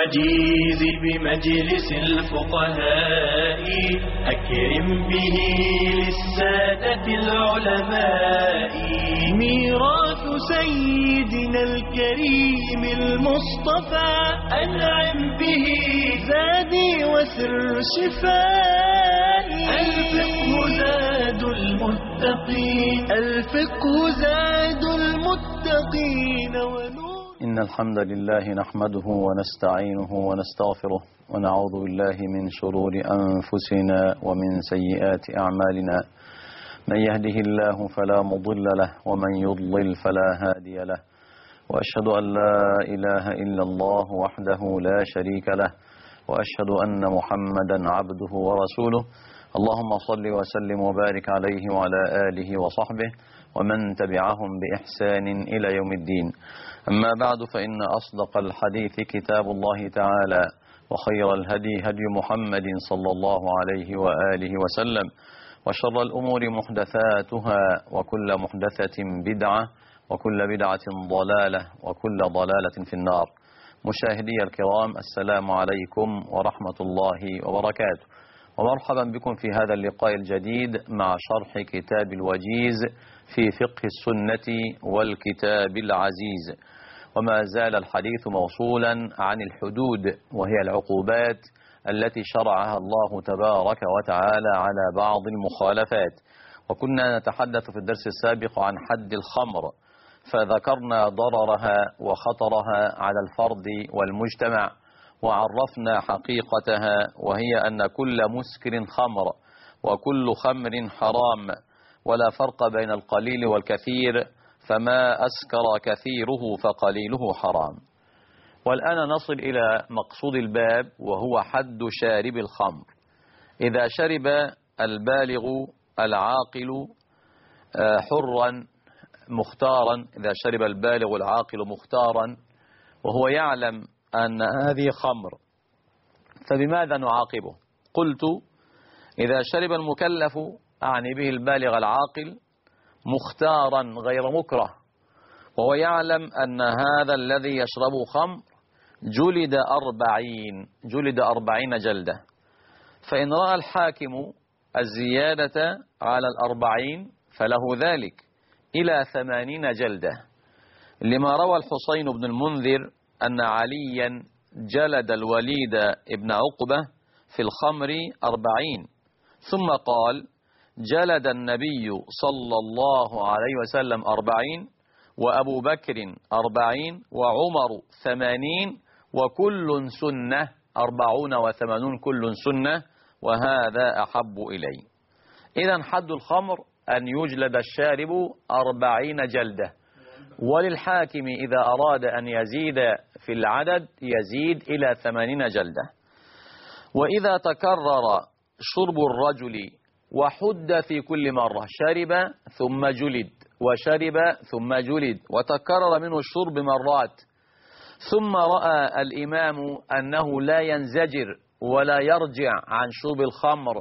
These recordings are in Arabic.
الوجيز بمجلس الفقهاء أكرم به للسادة العلماء ميراث سيدنا الكريم المصطفى أنعم به زادي وسر شفائي الفقه زاد المتقين الفقه زاد المتقين ونور. إن الحمد لله نحمده ونستعينه ونستغفره ونعوذ بالله من شرور أنفسنا ومن سيئات أعمالنا. من يهده الله فلا مضل له ومن يضلل فلا هادي له، وأشهد أن لا إله إلا الله وحده لا شريك له، وأشهد أن محمدا عبده ورسوله. اللهم صل وسلم وبارك عليه وعلى آله وصحبه ومن تبعهم بإحسان إلى يوم الدين. أما بعد، فإن أصدق الحديث كتاب الله تعالى، وخير الهدي هدي محمد صلى الله عليه وآله وسلم، وشر الأمور محدثاتها، وكل محدثة بدعة، وكل بدعة ضلالة، وكل ضلالة في النار. مشاهدي الكرام، السلام عليكم ورحمة الله وبركاته، ومرحبا بكم في هذا اللقاء الجديد مع شرح كتاب الوجيز في فقه السنة والكتاب العزيز. وما زال الحديث موصولا عن الحدود، وهي العقوبات التي شرعها الله تبارك وتعالى على بعض المخالفات. وكنا نتحدث في الدرس السابق عن حد الخمر، فذكرنا ضررها وخطرها على الفرد والمجتمع، وعرفنا حقيقتها، وهي أن كل مسكر خمر وكل خمر حرام، ولا فرق بين القليل والكثير، فما أسكر كثيره فقليله حرام. والآن نصل إلى مقصود الباب، وهو حد شارب الخمر. إذا شرب البالغ العاقل حرا مختارا، إذا شرب البالغ العاقل مختارا وهو يعلم أن هذه خمر، فبماذا نعاقبه؟ قلت: إذا شرب المكلف، أعني به البالغ العاقل، مختارا غير مكره، وهو يعلم أن هذا الذي يشرب خمر جلد 40 جلدة. فإن رأى الحاكم الزيادة على 40 فله ذلك إلى 80 جلدة، لما روى الحسين بن المنذر أن عليا جلد الوليد ابن عقبة في الخمر 40، ثم قال: جلد النبي صلى الله عليه وسلم 40، وأبو بكر 40، وعمر 80، وكل سنة 40 و80 كل سنة، وهذا أحب إلي. إذن حد الخمر أن يجلد الشارب 40 جلدة، وللحاكم إذا أراد أن يزيد في العدد يزيد إلى 80 جلدة. وإذا تكرر شرب الرجل وحد في كل مرة، شرب ثم جلد وشرب ثم جلد وتكرر منه الشرب مرات، ثم رأى الإمام أنه لا ينزجر ولا يرجع عن شرب الخمر،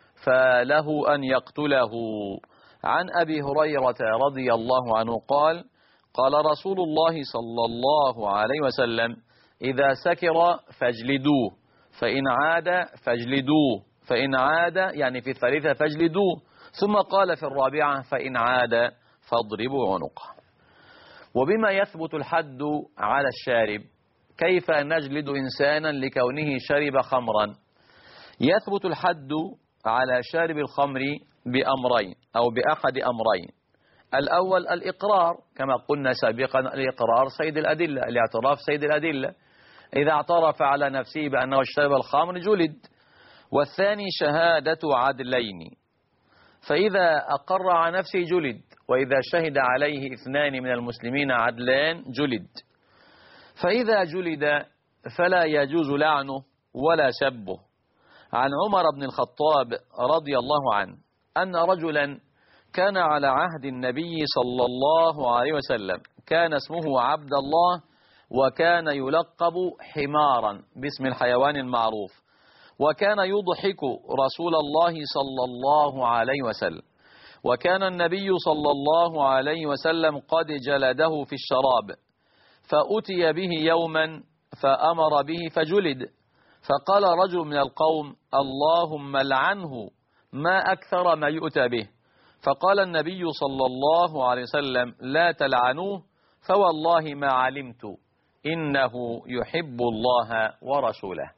فله أن يقتله. عن أبي هريرة رضي الله عنه قال: قال رسول الله صلى الله عليه وسلم: إذا سكر فاجلدوه، فإن عاد فاجلدوه، فإن عاد يعني في الثالثة فاجلدوه، ثم قال في الرابعة: فإن عاد فاضربوا عنقه. وبما يثبت الحد على الشارب؟ كيف نجلد إنسانا لكونه شرب خمرا؟ يثبت الحد على شارب الخمر بأمرين أو بأحد أمرين. الأول الإقرار، كما قلنا سابقا، الإقرار سيد الأدلة، الاعتراف سيد الأدلة. إذا اعترف على نفسه بأنه شرب الخمر جلد. والثاني شهادة عدلين، فإذا أقر على نفسه جلد، وإذا شهد عليه 2 من المسلمين عدلان جلد. فإذا جلد فلا يجوز لعنه ولا سبه. عن عمر بن الخطاب رضي الله عنه أن رجلا كان على عهد النبي صلى الله عليه وسلم، كان اسمه عبد الله، وكان يلقب حمارا باسم الحيوان المعروف، وكان يضحك رسول الله صلى الله عليه وسلم. وكان النبي صلى الله عليه وسلم قد جلده في الشراب، فأتي به يوما فأمر به فجلد. فقال رجل من القوم: اللهم لعنه، ما أكثر ما يؤتى به. فقال النبي صلى الله عليه وسلم: لا تلعنوه، فوالله ما علمت إنه يحب الله ورسوله.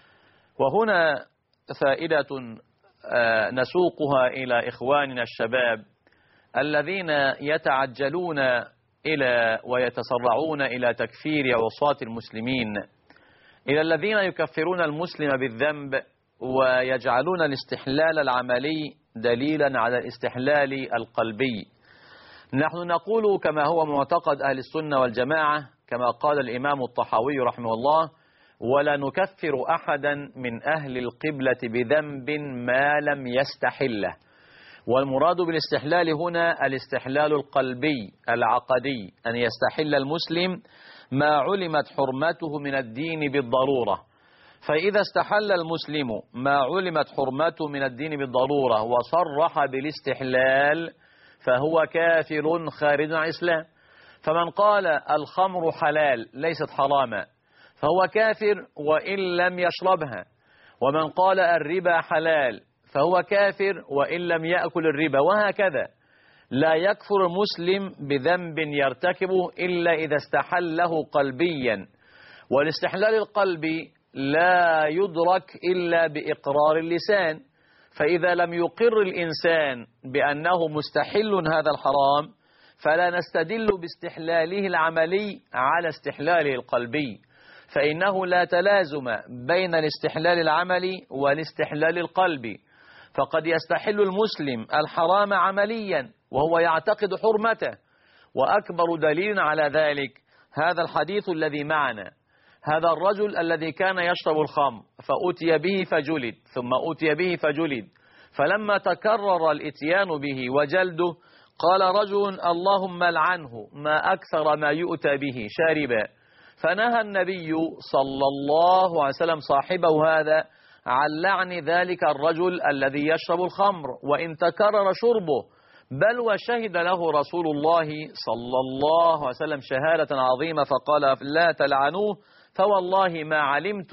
وهنا فائدة نسوقها إلى إخواننا الشباب الذين يتعجلون إلى ويتسرعون إلى تكفير عصاة المسلمين، إلى الذين يكفرون المسلم بالذنب ويجعلون الاستحلال العملي دليلا على الاستحلال القلبي. نحن نقول كما هو معتقد أهل السنة والجماعة، كما قال الإمام الطحاوي رحمه الله: ولا نكفر أحدا من أهل القبلة بذنب ما لم يستحله. والمراد بالاستحلال هنا الاستحلال القلبي العقدي، أن يستحل المسلم ما علمت حرمته من الدين بالضرورة. فإذا استحل المسلم ما علمت حرمته من الدين بالضرورة وصرح بالاستحلال فهو كافر خارج عن الإسلام. فمن قال الخمر حلال ليست حراما فهو كافر وإن لم يشربها، ومن قال الربا حلال فهو كافر وإن لم يأكل الربا، وهكذا. لا يكفر المسلم بذنب يرتكبه إلا إذا استحله قلبيا، والاستحلال القلبي لا يدرك إلا بإقرار اللسان. فإذا لم يقر الإنسان بأنه مستحل هذا الحرام فلا نستدل باستحلاله العملي على استحلاله القلبي، فإنه لا تلازم بين الاستحلال العملي والاستحلال القلبي. فقد يستحل المسلم الحرام عمليا وهو يعتقد حرمته، وأكبر دليل على ذلك هذا الحديث الذي معنا. هذا الرجل الذي كان يشرب الخمر فأتي به فجلد، ثم أتي به فجلد، فلما تكرر الاتيان به وجلده قال رجل: اللهم لعنه، ما أكثر ما يؤتى به شاربا. فنهى النبي صلى الله عليه وسلم صاحبه هذا عن لعن ذلك الرجل الذي يشرب الخمر وإن تكرر شربه، بل وشهد له رسول الله صلى الله عليه وسلم شهادة عظيمة فقال: لا تلعنوه فوالله ما علمت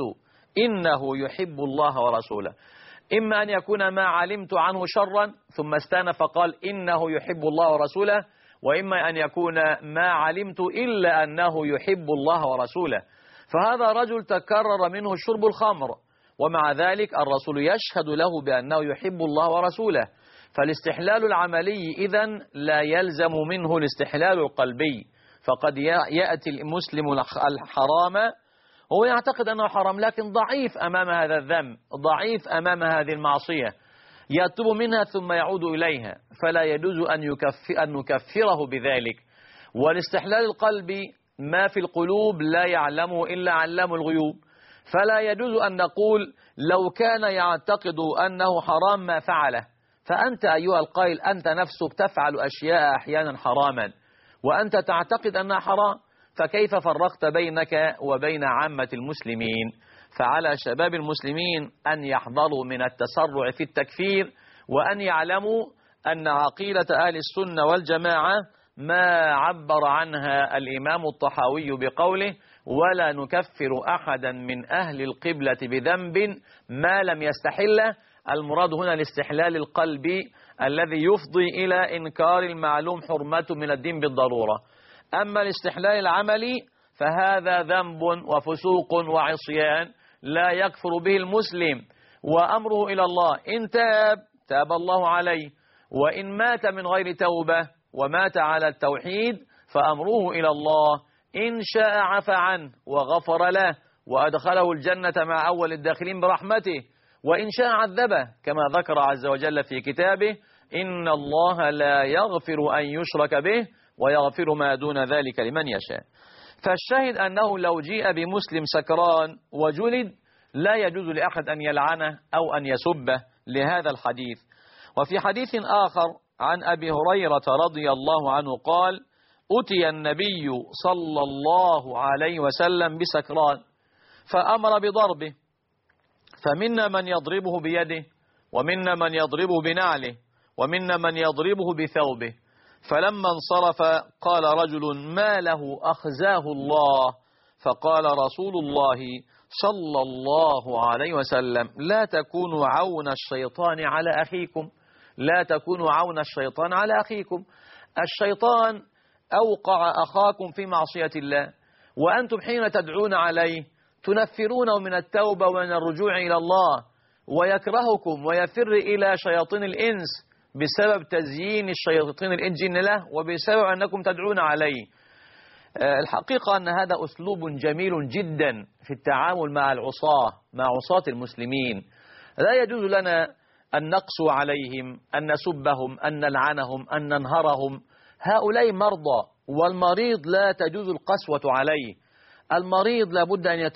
إنه يحب الله ورسوله. إما أن يكون ما علمت عنه شرا ثم استأنف فقال إنه يحب الله ورسوله، وإما أن يكون ما علمت إلا أنه يحب الله ورسوله. فهذا رجل تكرر منه شرب الخمر، ومع ذلك الرسول يشهد له بأنه يحب الله ورسوله. فالاستحلال العملي إذن لا يلزم منه الاستحلال القلبي. فقد يأتي المسلم الحرام هو يعتقد أنه حرام لكن ضعيف أمام هذا الذنب، ضعيف أمام هذه المعصية، يتوب منها ثم يعود إليها، فلا يجوز أن نكفره بذلك. والاستحلال القلبي ما في القلوب لا يعلمه إلا علام الغيوب، فلا يجوز أن نقول لو كان يعتقد أنه حرام ما فعله. فأنت أيها القائل أنت نفسك تفعل أشياء أحيانا حراما وأنت تعتقد أنها حرام، فكيف فرقت بينك وبين عامة المسلمين؟ فعلى شباب المسلمين أن يحذروا من التسرع في التكفير، وأن يعلموا أن عقيدة أهل السنة والجماعة ما عبر عنها الإمام الطحاوي بقوله: ولا نكفر أحدا من أهل القبلة بذنب ما لم يستحله. المراد هنا الاستحلال القلبي الذي يفضي إلى إنكار المعلوم حرمته من الدين بالضرورة. أما الاستحلال العملي فهذا ذنب وفسوق وعصيان لا يكفر به المسلم، وأمره إلى الله، إن تاب الله عليه، وإن مات من غير توبة ومات على التوحيد فأمره إلى الله، إن شاء عفى عنه وغفر له وأدخله الجنة مع أول الداخلين برحمته، وإن شاء عذبه كما ذكر عز وجل في كتابه: إن الله لا يغفر أن يشرك به ويغفر ما دون ذلك لمن يشاء. فالشاهد أنه لو جيء بمسلم سكران وجلد لا يجوز لأحد أن يلعنه أو أن يسبه لهذا الحديث. وفي حديث آخر عن أبي هريرة رضي الله عنه قال: أتي النبي صلى الله عليه وسلم بسكران فأمر بضربه، فمنا من يضربه بيده، ومنا من يضربه بنعله، ومنا من يضربه بثوبه. فلما انصرف قال رجل: ما له أخزاه الله. فقال رسول الله صلى الله عليه وسلم: لا تكونوا عون الشيطان على أخيكم، لا تكونوا عون الشيطان على أخيكم. الشيطان أوقع أخاكم في معصية الله، وأنتم حين تدعون عليه تنفرونه من التوبة ومن الرجوع إلى الله، ويكرهكم ويفر إلى شياطين الإنس بسبب تزيين الشياطين الجن له وبسبب أنكم تدعون عليه. الحقيقة أن هذا أسلوب جميل جدا في التعامل مع العصاة، مع عصاة المسلمين. لا يجوز لنا أن نقسو عليهم، أن نسبهم، أن نلعنهم، أن ننهرهم. هؤلاء مرضى، والمريض لا تجوز القسوة عليه. المريض لابد أن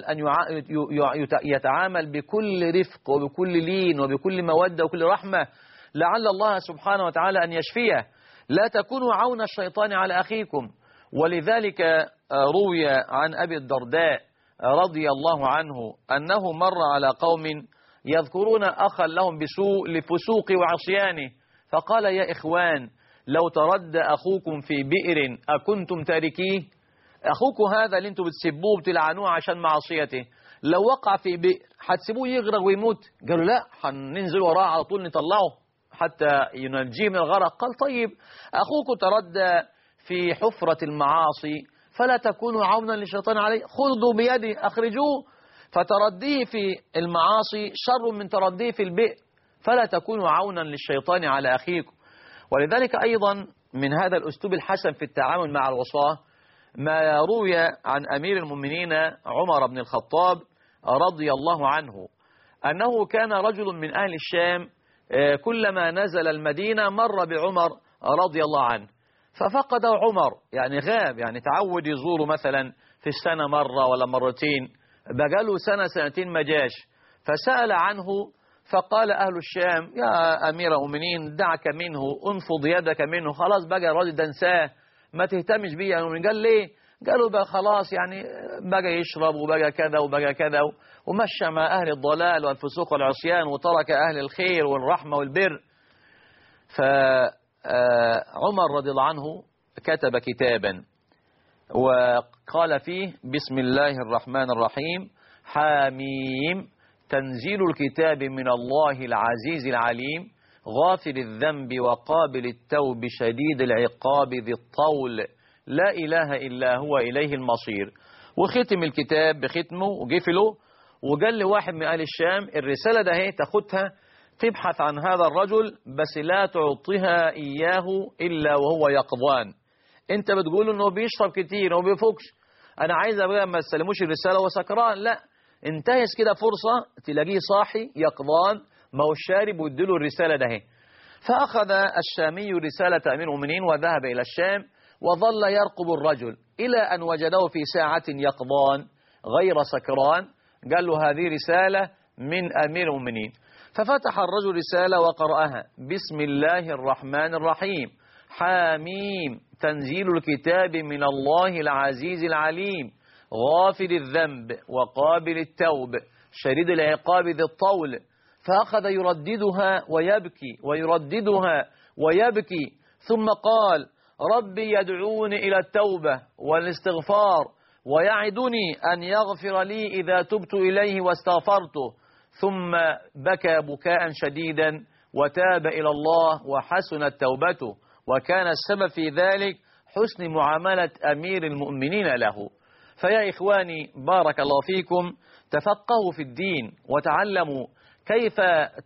يتعامل بكل رفق وبكل لين وبكل مودة وكل رحمة، لعل الله سبحانه وتعالى أن يشفيه. لا تكونوا عون الشيطان على أخيكم. ولذلك روي عن أبي الدرداء رضي الله عنه أنه مر على قوم يذكرون أخا لهم بسوء لفسوق وعصيانه، فقال: يا إخوان، لو ترد أخوكم في بئر أكنتم تاركيه؟ أخوكم هذا اللي انتم بتسبوه بتلعنوه عشان معصيته، لو وقع في بئر هتسيبوه يغرق ويموت؟ قالوا: لا، هننزل وراه على طول نطلعه حتى ينجيه من الغرق. قال: طيب، أخوكم تردى في حفرة المعاصي فلا تكونوا عونا للشيطان عليه، خذوا بيده أخرجوه. فترديه في المعاصي شر من ترديه في البئر، فلا تكونوا عونا للشيطان على أخيكم. ولذلك أيضا من هذا الأسلوب الحسن في التعامل مع العصاة ما روي عن أمير المؤمنين عمر بن الخطاب رضي الله عنه أنه كان رجل من أهل الشام كلما نزل المدينة مر بعمر رضي الله عنه، ففقد عمر، يعني غاب، يعني تعود يزوره مثلا في السنة مرة ولا مرتين، بقاله سنة سنتين ما جاش، فسأل عنه فقال أهل الشام: يا أمير المؤمنين، دعك منه، انفض يدك منه، خلاص بقى الراجل ده انساه، ما تهتمش بيه. قال: ليه؟ قالوا: بقى خلاص، يعني بقى يشرب وبقى كذا وبقى كذا، ومشى مع أهل الضلال والفسوق والعصيان وترك أهل الخير والرحمة والبر. فعمر رضي الله عنه كتب كتابا وقال فيه: بسم الله الرحمن الرحيم، حاميم، تنزيل الكتاب من الله العزيز العليم، غافر الذنب وقابل التوب شديد العقاب ذي الطول، لا إله إلا هو إليه المصير. وختم الكتاب بختمه وقفله، وقال لواحد من أهل الشام: الرسالة ده هي تاخدها تبحث عن هذا الرجل، بس لا تعطيها إياه إلا وهو يقظان. انت بتقول انه بيشرب كتير وما بيفوقش، انا عايز ابقى ما تسلموش الرسالة وهو سكران، لا، انتهز كده فرصة تلاقيه صاحي يقظان ما هو شارب ويديله الرسالة ده هي. فأخذ الشامي رسالة أمير المؤمنين وذهب إلى الشام، وظل يرقب الرجل إلى أن وجده في ساعة يقظان غير سكران. قال له: هذه رسالة من أمير المؤمنين. ففتح الرجل رسالة وقرأها: بسم الله الرحمن الرحيم، حاميم، تنزيل الكتاب من الله العزيز العليم، غافر الذنب وقابل التوب شديد العقاب ذي الطول. فأخذ يرددها ويبكي ويرددها ويبكي، ثم قال: ربي يدعوني إلى التوبة والاستغفار ويعدني أن يغفر لي إذا تبت إليه واستغفرته. ثم بكى بكاء شديدا وتاب إلى الله وحسنت توبته، وكان السبب في ذلك حسن معاملة أمير المؤمنين له. فيا إخواني، بارك الله فيكم، تفقهوا في الدين وتعلموا كيف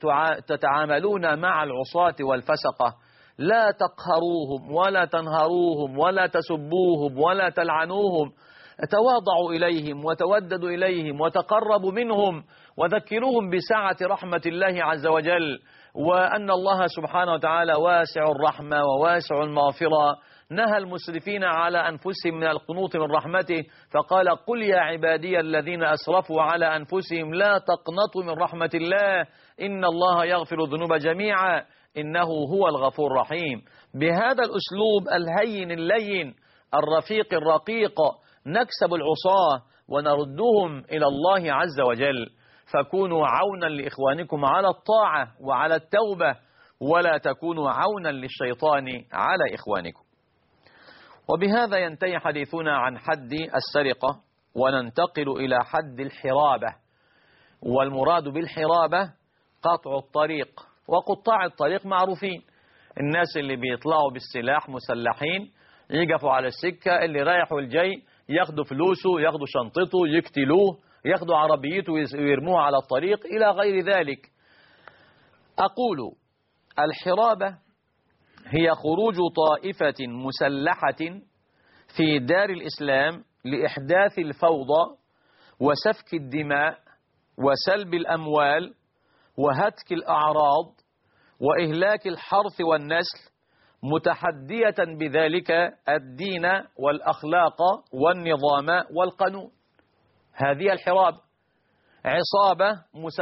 تتعاملون مع العصاة والفسقة. لا تقهروهم ولا تنهروهم ولا تسبوهم ولا تلعنوهم، تواضعوا إليهم وتوددوا إليهم وتقربوا منهم، وذكروهم بسعة رحمة الله عز وجل، وأن الله سبحانه وتعالى واسع الرحمة وواسع المغفرة. نهى المسرفين على أنفسهم من القنوط من رحمته، فقال: قل يا عبادي الذين أسرفوا على أنفسهم لا تقنطوا من رحمة الله إن الله يغفر الذنوب جميعا إنه هو الغفور الرحيم. بهذا الأسلوب الهين اللين الرفيق الرقيق نكسب العصاة ونردهم إلى الله عز وجل. فكونوا عونا لإخوانكم على الطاعة وعلى التوبة، ولا تكونوا عونا للشيطان على إخوانكم. وبهذا ينتهي حديثنا عن حد السرقة. وننتقل إلى حد الحرابة. والمراد بالحرابة قطع الطريق، وقطاع الطريق معروفين، الناس اللي بيطلعوا بالسلاح مسلحين يقفوا على السكة، اللي رايح والجاي ياخدوا فلوسه، ياخدوا شنطته، يقتلوه، ياخدوا عربيته ويرموها على الطريق إلى غير ذلك. أقول الحرابة هي خروج طائفة مسلحة في دار الإسلام لإحداث الفوضى وسفك الدماء وسلب الأموال وهتك الأعراض وإهلاك الحرث والنسل، متحدية بذلك الدين والأخلاق والنظام والقانون. هذه الحرابة. عصابة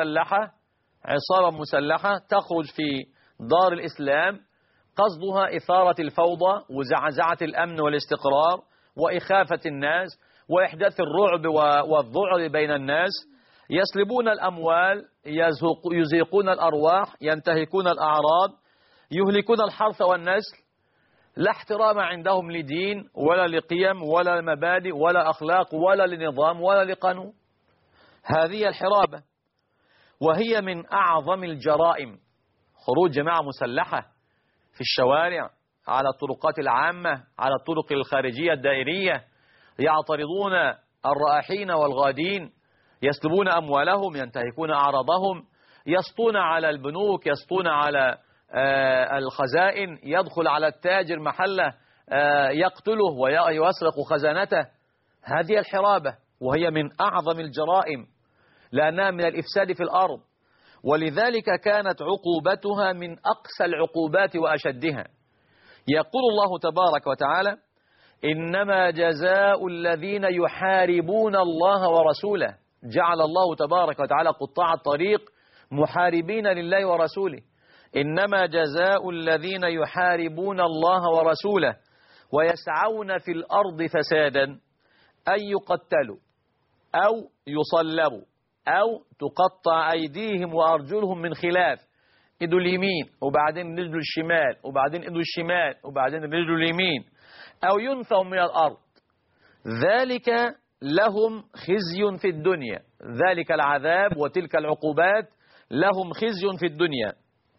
مسلحة تخرج في دار الإسلام قصدها إثارة الفوضى وزعزعة الأمن والاستقرار وإخافة الناس وإحداث الرعب والذعر بين الناس، يسلبون الأموال، يزيقون الأرواح، ينتهكون الأعراض، يهلكون الحرث والنسل، لا احترام عندهم لدين ولا لقيم ولا مبادئ ولا أخلاق ولا لنظام ولا لقانون. هذه الحرابة، وهي من أعظم الجرائم. خروج جماعة مسلحة في الشوارع، على الطرقات العامة، على الطرق الخارجية الدائرية، يعترضون الرائحين والغادين، يسلبون أموالهم، ينتهكون أعراضهم، يسطون على البنوك، يسطون على الخزائن، يدخل على التاجر محله يقتله ويسرق خزانته. هذه الحرابة، وهي من أعظم الجرائم لأنها من الإفساد في الأرض، ولذلك كانت عقوبتها من أقسى العقوبات وأشدها. يقول الله تبارك وتعالى: إنما جزاء الذين يحاربون الله ورسوله. جعل الله تبارك وتعالى قطاع الطريق محاربين لله ورسوله. إنما جزاء الذين يحاربون الله ورسوله ويسعون في الأرض فسادا أن يقتلوا أو يصلبوا أو تقطع أيديهم وأرجلهم من خلاف، إيده اليمين وبعدين رجله الشمال وبعدين إيده الشمال وبعدين رجله اليمين، أو ينفوا من الأرض، ذلك لهم خزي في الدنيا. ذلك العذاب وتلك العقوبات لهم خزي في الدنيا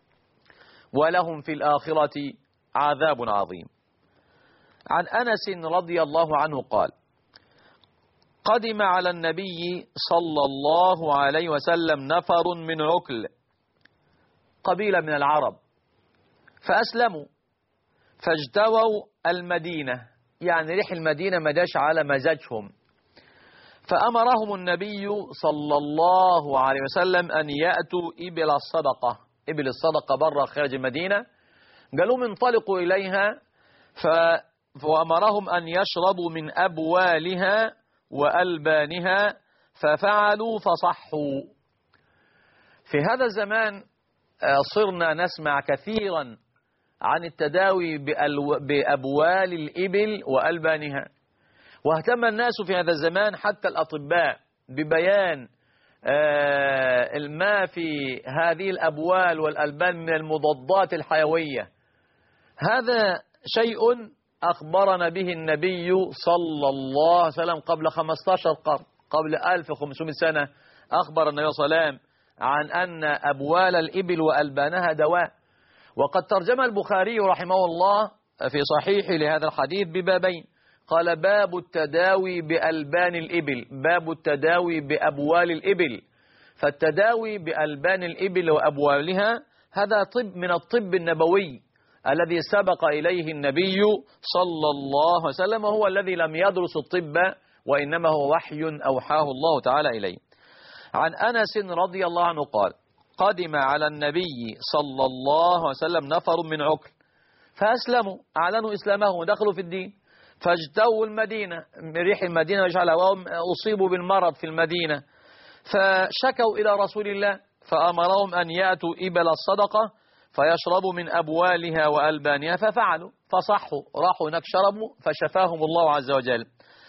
ولهم في الآخرة عذاب عظيم. عن أنس رضي الله عنه قال: قدم على النبي صلى الله عليه وسلم نفر من عكل، قبيلة من العرب، فأسلموا فاجتووا المدينة، يعني ريح المدينة ما داش على مزاجهم، فأمرهم النبي صلى الله عليه وسلم أن يأتوا إبل الصدقة. إبل الصدقة برا خارج المدينة، قالوا انطلقوا إليها، فأمرهم أن يشربوا من أبوالها وألبانها، ففعلوا فصحوا. في هذا الزمان صرنا نسمع كثيرا عن التداوي بأبوال الإبل وألبانها، واهتم الناس في هذا الزمان حتى الأطباء ببيان ما في هذه الأبوال والألبان من المضادات الحيوية. هذا شيء أخبرنا به النبي صلى الله عليه وسلم قبل 15 قرن، قبل 1500 سنة أخبر النبي صلى الله عليه وسلم عن أن أبوال الإبل وألبانها دواء. وقد ترجم البخاري رحمه الله في صحيح لهذا الحديث ببابين، قال: باب التداوي بألبان الإبل، باب التداوي بأبوال الإبل. فالتداوي بألبان الإبل وأبوالها هذا طب من الطب النبوي الذي سبق إليه النبي صلى الله عليه وسلم، وهو الذي لم يدرس الطب وإنما هو وحي أوحاه الله تعالى إليه. عن أنس رضي الله عنه قال: قدم على النبي صلى الله عليه وسلم نفر من عكل فأسلموا، أعلنوا إسلامهم ودخلوا في الدين، فاجتووا المدينة، ريح المدينة وجعلها، وهم أصيبوا بالمرض في المدينة، فشكوا إلى رسول الله فأمرهم أن يأتوا إبل الصدقة فيشربوا من أبوالها وألبانها، ففعلوا فصحوا، راحوا هناك شربوا فشفاهم الله عز وجل.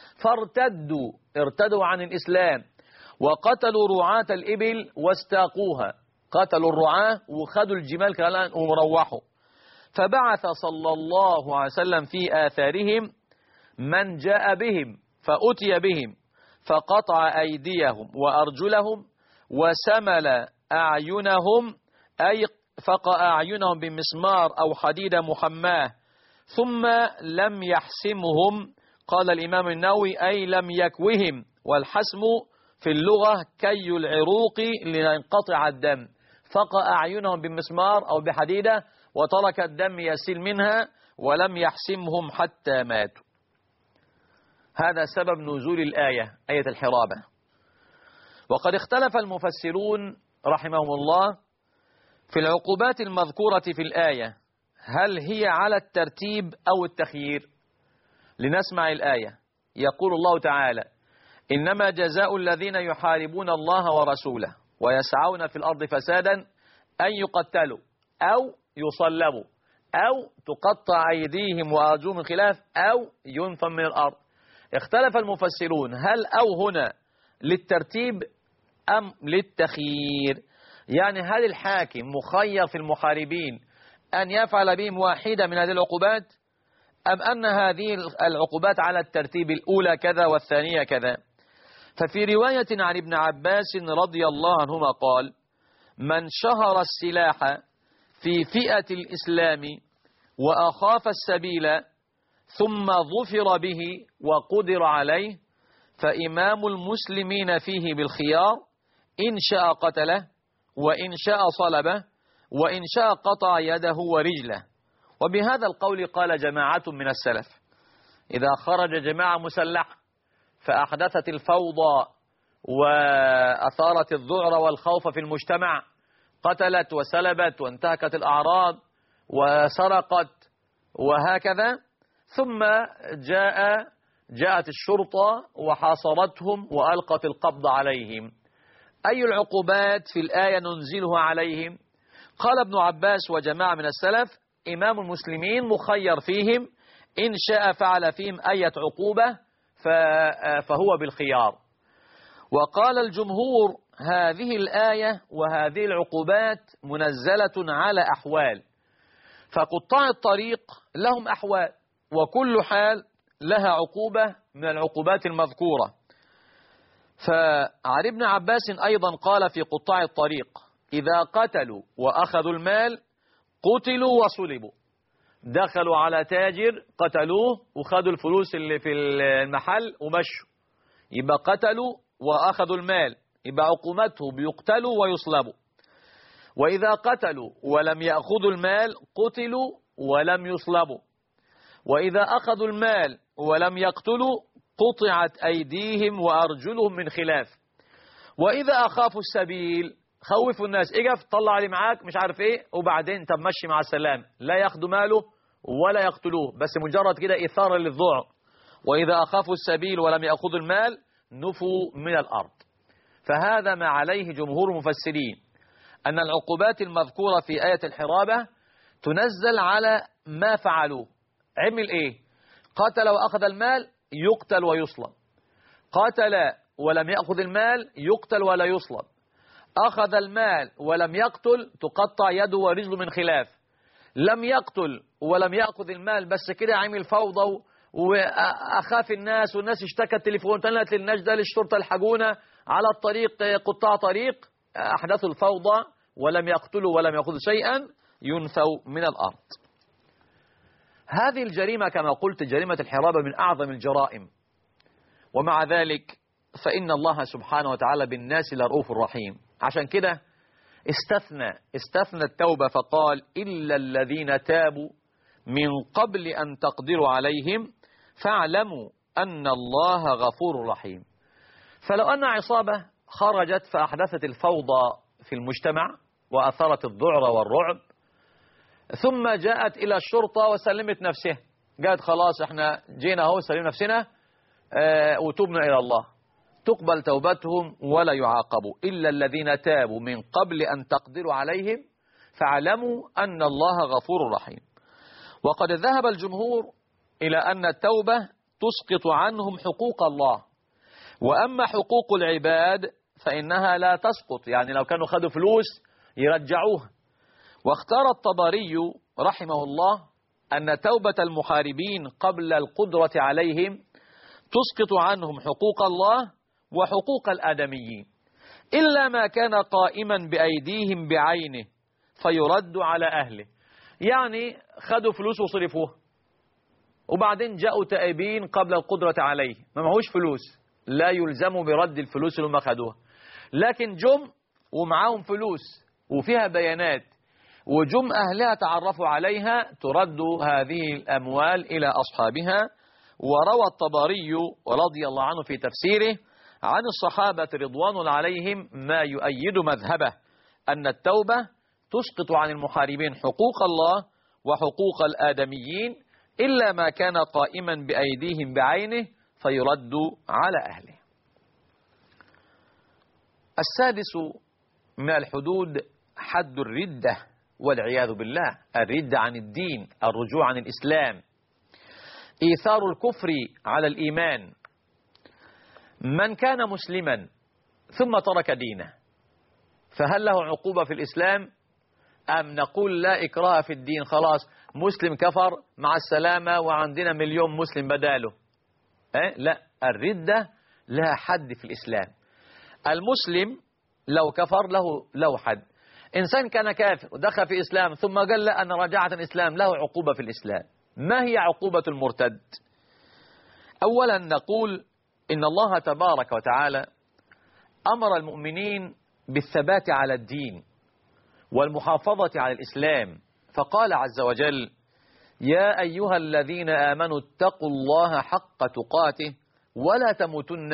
ارتدوا عن الإسلام وقتلوا رعاة الإبل واستاقوها، قتلوا الرعاة وخدوا الجمال كالآن وروحوا. فبعث صلى الله عليه وسلم في آثارهم من جاء بهم فأتي بهم فقطع أيديهم وأرجلهم وسمل أعينهم، أي فقع أعينهم بمسمار أو حديد محماه، ثم لم يحسمهم. قال الإمام النووي أي لم يكوهم، والحسم في اللغة كي العروق لينقطع الدم. فقع أعينهم بمسمار أو بحديدة وترك الدم يسيل منها ولم يحسمهم حتى ماتوا. هذا سبب نزول الآية، آية الحرابة. وقد اختلف المفسرون رحمهم الله في العقوبات المذكورة في الآية، هل هي على الترتيب أو التخيير؟ لنسمع الآية. يقول الله تعالى: إنما جزاء الذين يحاربون الله ورسوله ويسعون في الأرض فسادا أن يقتلوا أو يصلبوا أو تقطع أيديهم وأرجلهم من خلاف أو ينفوا من الأرض. اختلف المفسرون هل أو هنا للترتيب أم للتخيير؟ يعني هل الحاكم مخير في المحاربين أن يفعل بهم واحدة من هذه العقوبات، أم أن هذه العقوبات على الترتيب، الأولى كذا والثانية كذا؟ ففي رواية عن ابن عباس رضي الله عنهما قال: من شهر السلاح في فئة الإسلام وأخاف السبيل ثم ظفر به وقدر عليه فإمام المسلمين فيه بالخيار، إن شاء قتله وإن شاء صلبه وإن شاء قطع يده ورجله. وبهذا القول قال جماعة من السلف: إذا خرج جماعة مسلحة فأحدثت الفوضى وأثارت الذعر والخوف في المجتمع، قتلت وسلبت وانتهكت الأعراض وسرقت وهكذا، ثم جاءت الشرطة وحاصرتهم وألقت القبض عليهم، أي العقوبات في الآية ننزلها عليهم؟ قال ابن عباس وجماعة من السلف: إمام المسلمين مخير فيهم، إن شاء فعل فيهم أية عقوبة فهو بالخيار. وقال الجمهور: هذه الآية وهذه العقوبات منزلة على أحوال، فقطاع الطريق لهم أحوال، وكل حال لها عقوبة من العقوبات المذكورة. فعن ابن عباس أيضا قال في قطاع الطريق: إذا قتلوا وأخذوا المال قتلوا وصلبوا. دخلوا على تاجر قتلوه وخذوا الفلوس اللي في المحل ومشوا، يبقى قتلوا وأخذوا المال، يبقى عقوبته بيقتلوا ويصلبوا. وإذا قتلوا ولم يأخذوا المال قتلوا ولم يصلبوا. وإذا أخذوا المال ولم يقتلوا قطعت أيديهم وأرجلهم من خلاف. وإذا أخافوا السبيل خوفوا الناس، اجف طلع اللي معاك مش عارف ايه وبعدين طب مشي مع السلام، لا ياخدوا ماله ولا يقتلوه، بس مجرد كده إثارة للذعر. وإذا أخافوا السبيل ولم يأخذوا المال نفوا من الأرض. فهذا ما عليه جمهور المفسرين، أن العقوبات المذكورة في آية الحرابة تنزل على ما فعلوه. عمل ايه؟ قتل وأخذ المال يقتل ويصلب، قتل ولم يأخذ المال يقتل ولا يصلب، أخذ المال ولم يقتل تقطع يده ورجله من خلاف، لم يقتل ولم يأخذ المال بس كده عمل فوضى وأخاف الناس والناس اشتكت تليفون تنت للنجدة للشرطة الحقونا على الطريق، قطاع طريق أحدثوا الفوضى ولم يقتلوا ولم يأخذوا شيئا ينثوا من الأرض. هذه الجريمة كما قلت جريمة الحرابة من أعظم الجرائم، ومع ذلك فإن الله سبحانه وتعالى بالناس لرؤوف رحيم. عشان كده استثنى التوبة فقال: إلا الذين تابوا من قبل أن تقدروا عليهم فاعلموا أن الله غفور رحيم. فلو أن عصابة خرجت فأحدثت الفوضى في المجتمع وأثرت الذعر والرعب، ثم جاءت إلى الشرطة وسلمت نفسها، قالت خلاص احنا جينا اهو سلمنا نفسنا وتوبنا إلى الله، تقبل توبتهم ولا يعاقبوا. إلا الذين تابوا من قبل أن تقدروا عليهم فاعلموا أن الله غفور رحيم. وقد ذهب الجمهور إلى أن التوبة تسقط عنهم حقوق الله، وأما حقوق العباد فإنها لا تسقط، يعني لو كانوا خدوا فلوس يرجعوها. واختار الطبري رحمه الله أن توبة المحاربين قبل القدرة عليهم تسقط عنهم حقوق الله وحقوق الآدميين، إلا ما كان قائما بأيديهم بعينه فيرد على أهله. يعني خدوا فلوس وصرفوها، وبعدين جاءوا تائبين قبل القدرة عليه، ما معهوش فلوس، لا يلزموا برد الفلوس اللي هم خدوها، لكن جم ومعاهم فلوس وفيها بيانات وجم أهلها تعرفوا عليها، ترد هذه الأموال إلى أصحابها. وروى الطبري رضي الله عنه في تفسيره عن الصحابة رضوان عليهم ما يؤيد مذهبه أن التوبة تسقط عن المحاربين حقوق الله وحقوق الآدميين، إلا ما كان قائما بأيديهم بعينه فيرد على أهله. السادس من الحدود حد الردة والعياذ بالله، الردة عن الدين، الرجوع عن الإسلام، إيثار الكفر على الإيمان. من كان مسلما ثم ترك دينه فهل له عقوبة في الإسلام، أم نقول لا إكراه في الدين، خلاص مسلم كفر مع السلامة وعندنا مليون مسلم بداله؟ لا، الردة لها حد في الإسلام. المسلم لو كفر له حد. إنسان كان كافر ودخل في الإسلام ثم قال لا أنا رجعت الإسلام، له عقوبة في الإسلام. ما هي عقوبة المرتد؟ أولا نقول إن الله تبارك وتعالى أمر المؤمنين بالثبات على الدين والمحافظة على الإسلام، فقال عز وجل: يا أيها الذين آمنوا اتقوا الله حق تقاته ولا تموتن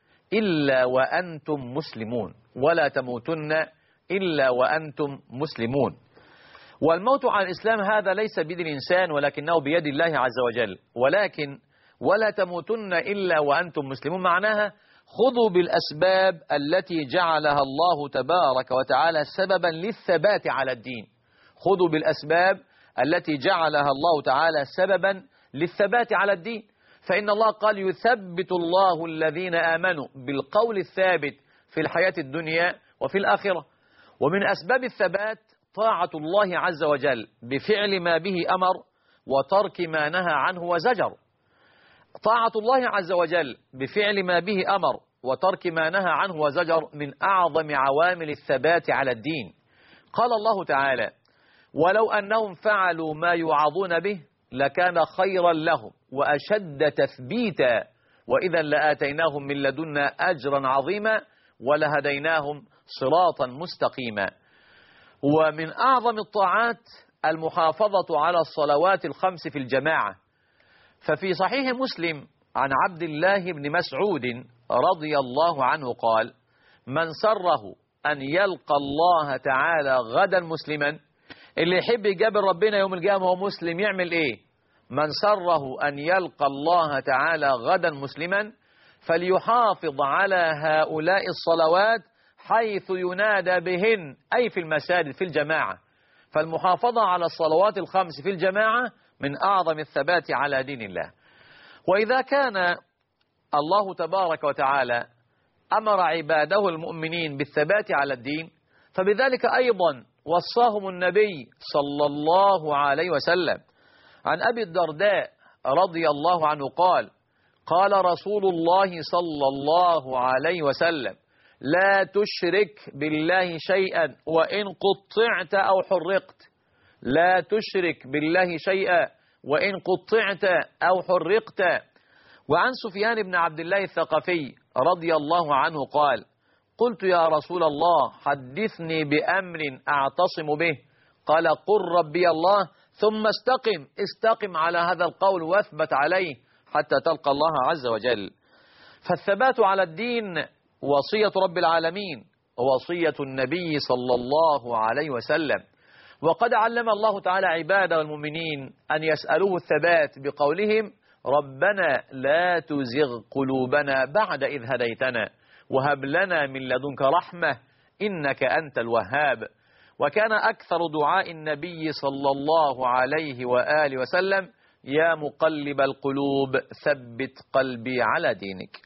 إلا وأنتم مسلمون، ولا تموتن إلا وأنتم مسلمون. والموت على الإسلام هذا ليس بيد الإنسان ولكنه بيد الله عز وجل، ولكن ولا تموتن إلا وأنتم مسلمون معناها خذوا بالأسباب التي جعلها الله تبارك وتعالى سببا للثبات على الدين، خذوا بالأسباب التي جعلها الله تعالى سببا للثبات على الدين. فإن الله قال: يثبت الله الذين آمنوا بالقول الثابت في الحياة الدنيا وفي الآخرة. ومن أسباب الثبات طاعة الله عز وجل بفعل ما به أمر وترك ما نهى عنه وزجر. طاعة الله عز وجل بفعل ما به أمر وترك ما نهى عنه وزجر من أعظم عوامل الثبات على الدين. قال الله تعالى: ولو أنهم فعلوا ما يوعظون به لكان خيرا لهم وأشد تثبيتا وإذا لآتيناهم من لدنا أجرا عظيما ولهديناهم صراطا مستقيما. ومن أعظم الطاعات المحافظة على الصلوات الخمس في الجماعة، ففي صحيح مسلم عن عبد الله بن مسعود رضي الله عنه قال: من سره أن يلقى الله تعالى غدا مسلما، اللي يحب يقابل ربنا يوم القيامة وهو مسلم يعمل إيه؟ من سره أن يلقى الله تعالى غدا مسلما فليحافظ على هؤلاء الصلوات حيث ينادى بهن، أي في المساجد في الجماعة. فالمحافظة على الصلوات الخمس في الجماعة من أعظم الثبات على دين الله. وإذا كان الله تبارك وتعالى أمر عباده المؤمنين بالثبات على الدين، فبذلك أيضا وصاهم النبي صلى الله عليه وسلم. عن أبي الدرداء رضي الله عنه قال: قال رسول الله صلى الله عليه وسلم: لا تشرك بالله شيئا وإن قطعت أو حرقت. لا تشرك بالله شيئا وإن قطعت أو حرقت. وعن سفيان بن عبد الله الثقفي رضي الله عنه قال: قلت يا رسول الله حدثني بأمر أعتصم به. قال: قل ربي الله ثم استقم على هذا القول واثبت عليه حتى تلقى الله عز وجل. فالثبات على الدين وصية رب العالمين ووصية النبي صلى الله عليه وسلم. وقد علم الله تعالى عباده المؤمنين أن يسألوه الثبات بقولهم: ربنا لا تزغ قلوبنا بعد إذ هديتنا وهب لنا من لدنك رحمة إنك أنت الوهاب. وكان أكثر دعاء النبي صلى الله عليه وآله وسلم: يا مقلب القلوب ثبت قلبي على دينك.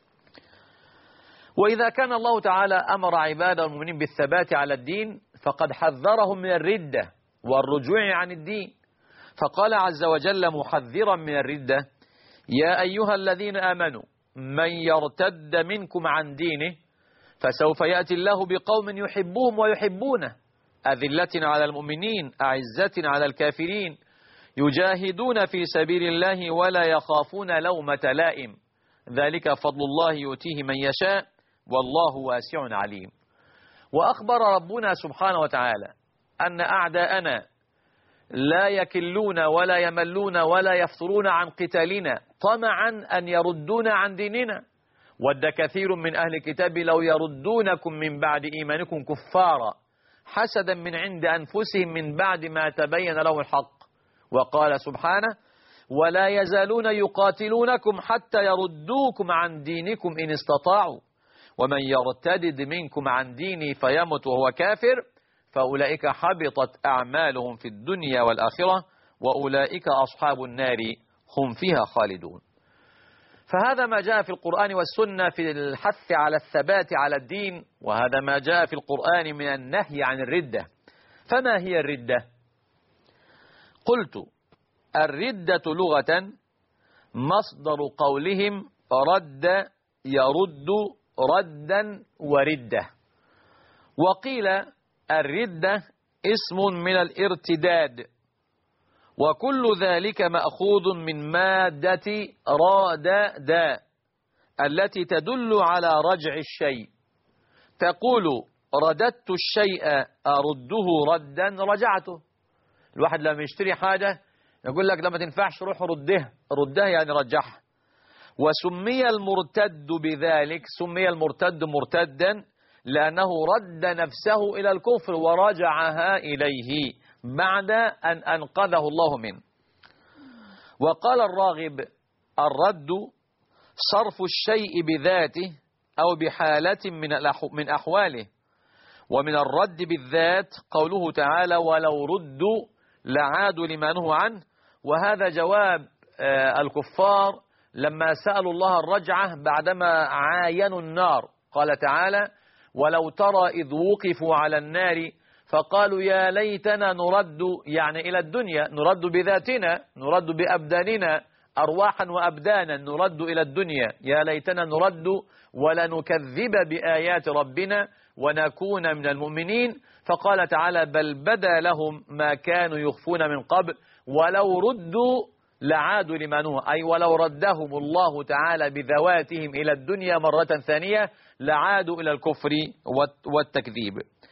وإذا كان الله تعالى أمر عباده المؤمنين بالثبات على الدين فقد حذرهم من الردة والرجوع عن الدين، فقال عز وجل محذرا من الردة: يا أيها الذين آمنوا من يرتد منكم عن دينه فسوف يأتي الله بقوم يحبهم ويحبونه أذلة على المؤمنين أعزة على الكافرين يجاهدون في سبيل الله ولا يخافون لومة لائم ذلك فضل الله يؤتيه من يشاء والله واسع عليم. وأخبر ربنا سبحانه وتعالى أن أعداءنا لا يكلون ولا يملون ولا يفترون عن قتالنا طمعا أن يردون عن ديننا ود كثير من أهل الكتاب لو يردونكم من بعد إيمانكم كفارا حسدا من عند أنفسهم من بعد ما تبين لهم الحق. وقال سبحانه ولا يزالون يقاتلونكم حتى يردوكم عن دينكم إن استطاعوا ومن يرتدد منكم عن ديني فيمت وهو كافر فأولئك حبطت أعمالهم في الدنيا والآخرة وأولئك أصحاب النار هم فيها خالدون. فهذا ما جاء في القرآن والسنة في الحث على الثبات على الدين، وهذا ما جاء في القرآن من النهي عن الردة. فما هي الردة؟ قلت الردة لغة مصدر قولهم رد يرد ردا وردة، وقيل الردة اسم من الارتداد، وكل ذلك مأخوذ من مادة راد التي تدل على رجع الشيء. تقول رددت الشيء أرده ردا رجعته. الواحد لما يشتري حاجة يقول لك لما تنفعش روح ردها يعني رجعها. وسمي المرتد بذلك، سمي المرتد مرتدا لأنه رد نفسه إلى الكفر ورجعها إليه بعد أن أنقذه الله منه. وقال الراغب الرد صرف الشيء بذاته أو بحالة من أحواله. ومن الرد بالذات قوله تعالى ولو ردوا لعادوا لما نهوا عنه، وهذا جواب الكفار لما سألوا الله الرجعة بعدما عاينوا النار. قال تعالى ولو ترى إذ وقفوا على النار فقالوا يا ليتنا نرد، يعني إلى الدنيا، نرد بذاتنا، نرد بأبداننا، أرواحا وأبدانا نرد إلى الدنيا، يا ليتنا نرد ولا نكذب بآيات ربنا ونكون من المؤمنين. فقال تعالى بل بدا لهم ما كانوا يخفون من قبل ولو ردوا لعادوا لما نهوا، أي ولو ردهم الله تعالى بذواتهم إلى الدنيا مرة ثانية لعادوا إلى الكفر والتكذيب.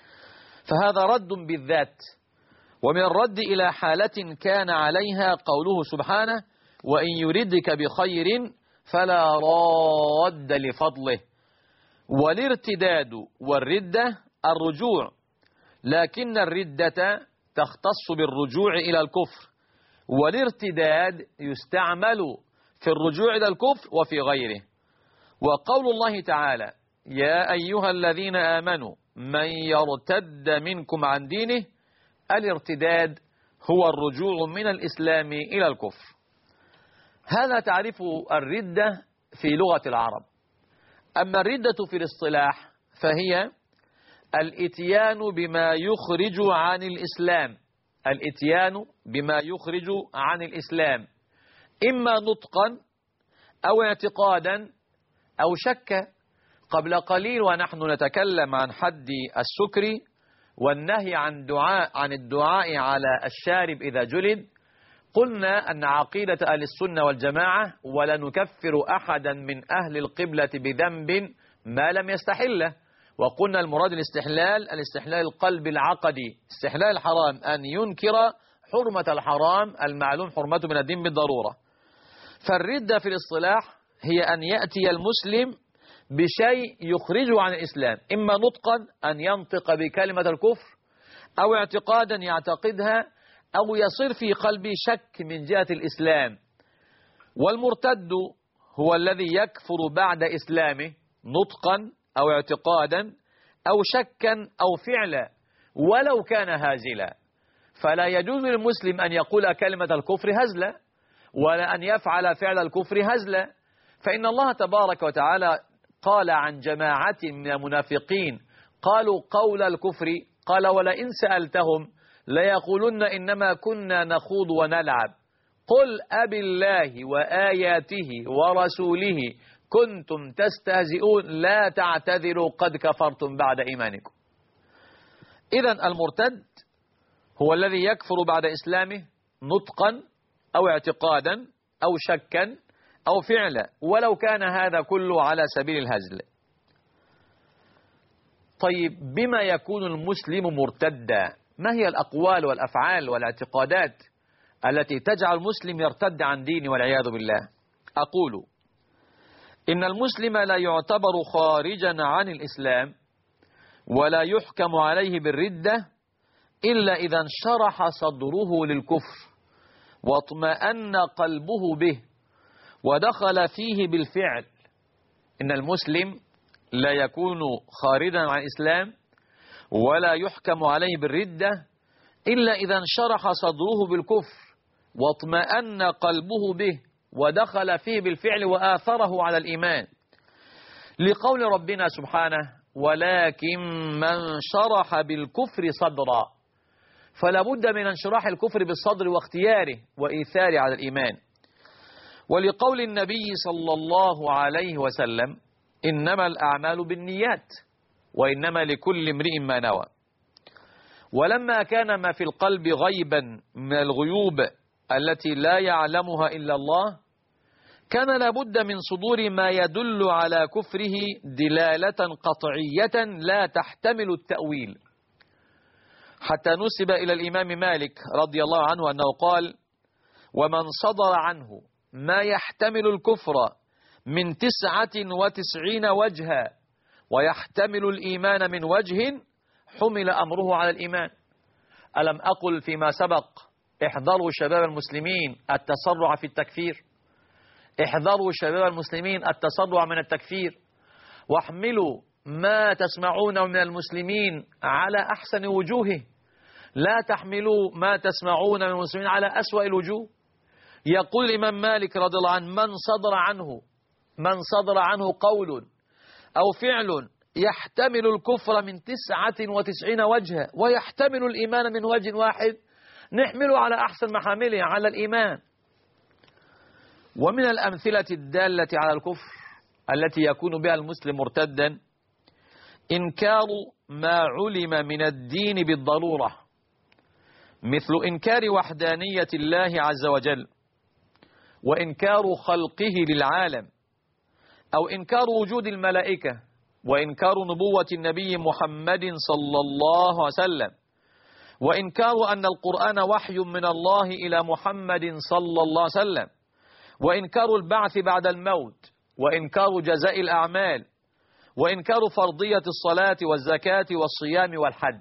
فهذا رد بالذات. ومن الرد إلى حالة كان عليها قوله سبحانه وإن يردك بخير فلا راد لفضله. والارتداد والردة الرجوع، لكن الردة تختص بالرجوع إلى الكفر، والارتداد يستعمل في الرجوع إلى الكفر وفي غيره. وقول الله تعالى يا أيها الذين آمنوا من يرتد منكم عن دينه، الارتداد هو الرجوع من الإسلام إلى الكفر. هذا تعريف الردة في لغة العرب. أما الردة في الاصطلاح فهي الإتيان بما يخرج عن الإسلام، الإتيان بما يخرج عن الإسلام إما نطقا أو اعتقادا أو شكا. قبل قليل ونحن نتكلم عن حد السكر والنهي عن الدعاء على الشارب إذا جلد، قلنا أن عقيدة أهل السنة والجماعة ولا نكفر أحدا من أهل القبلة بذنب ما لم يستحله. وقلنا المراد الاستحلال القلب العقدي، استحلال الحرام أن ينكر حرمة الحرام المعلوم حرمته من الدين بالضرورة. فالردة في الاصطلاح هي أن يأتي المسلم بشيء يخرجه عن الإسلام، إما نطقا أن ينطق بكلمة الكفر، أو اعتقادا يعتقدها، أو يصير في قلبه شك من جهة الإسلام. والمرتد هو الذي يكفر بعد إسلامه نطقا أو اعتقادا أو شكا أو فعلا ولو كان هازلا. فلا يجوز للمسلم أن يقول كلمة الكفر هزلا ولا أن يفعل فعل الكفر هزلا. فإن الله تبارك وتعالى قال عن جماعة من المنافقين قالوا قول الكفر، قال ولئن سألتهم ليقولن إنما كنا نخوض ونلعب قل أب الله وآياته ورسوله كنتم تستهزئون لا تعتذروا قد كفرتم بعد إيمانكم. إذن المرتد هو الذي يكفر بعد إسلامه نطقا أو اعتقادا أو شكا أو فعلا، ولو كان هذا كله على سبيل الهزل. طيب بما يكون المسلم مرتدا؟ ما هي الأقوال والأفعال والاعتقادات التي تجعل المسلم يرتد عن دينه والعياذ بالله؟ أقول إن المسلم لا يعتبر خارجا عن الإسلام ولا يحكم عليه بالردة إلا إذا انشرح صدره للكفر واطمأن قلبه به ودخل فيه بالفعل. إن المسلم لا يكون خارجا عن الإسلام ولا يحكم عليه بالردة إلا إذا انشرح صدره بالكفر واطمأن قلبه به ودخل فيه بالفعل وآثره على الإيمان، لقول ربنا سبحانه: ولكن من شرح بالكفر صدرا. فلا بد من انشراح الكفر بالصدر واختياره وإيثاره على الإيمان. ولقول النبي صلى الله عليه وسلم: إنما الأعمال بالنيات وإنما لكل امرئ ما نوى. ولما كان ما في القلب غيبا من الغيوب التي لا يعلمها إلا الله، كان لابد من صدور ما يدل على كفره دلالة قطعية لا تحتمل التأويل، حتى نسب إلى الإمام مالك رضي الله عنه أنه قال: ومن صدر عنه ما يحتمل الكفر من 99 وجها ويحتمل الإيمان من وجه حمل أمره على الإيمان. ألم أقل فيما سبق: احذروا شباب المسلمين التسرع في التكفير، احذروا شباب المسلمين التسرع من التكفير، واحملوا ما تسمعونه من المسلمين على أحسن وجوهه، لا تحملوا ما تسمعون من المسلمين على أسوأ الوجوه. يقول الإمام مالك رضي الله عنه: من صدر عنه قول أو فعل يحتمل الكفر من 99 وجها ويحتمل الإيمان من وجه واحد، نحمله على أحسن محامله على الإيمان. ومن الأمثلة الدالة على الكفر التي يكون بها المسلم مرتدا إنكار ما علم من الدين بالضرورة، مثل إنكار وحدانية الله عز وجل، وإنكار خلقه للعالم، أو إنكار وجود الملائكة، وإنكار نبوة النبي محمد صلى الله عليه وسلم، وإنكار أن القرآن وحي من الله إلى محمد صلى الله عليه وسلم، وإنكار البعث بعد الموت، وإنكار جزاء الأعمال، وإنكار فرضية الصلاة والزكاة والصيام والحج.